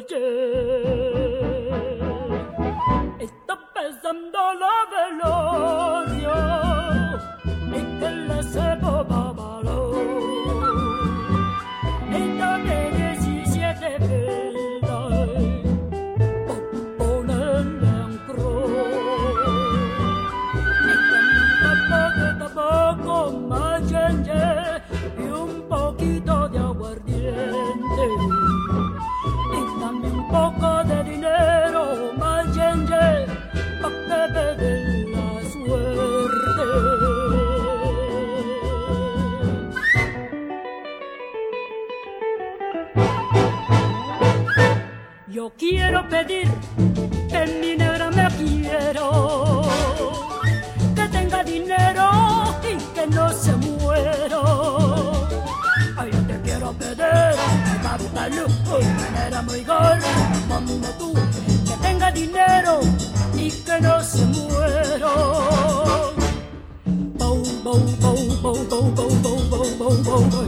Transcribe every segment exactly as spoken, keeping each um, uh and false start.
Está pensando la velorio y que la sepa babaló. Esta de diecisiete velas por ponerle en cruz. Esta de tabaco machenche y un poquito de aguardiente. Y también un poco de dinero machenche pa' que de la suerte. Yo quiero pedir que mi negra me quiero, que tenga dinero y que no se muera. Ay, yo te quiero pedir, papalú, de manera muy gorda, como tú, que tenga dinero y que no se muera. Bow, bow, bow, bow, bow, bow, bow, bow, bow, bow, bow.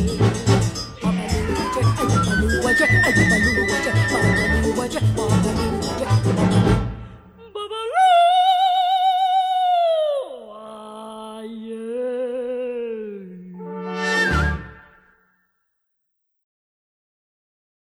Ay,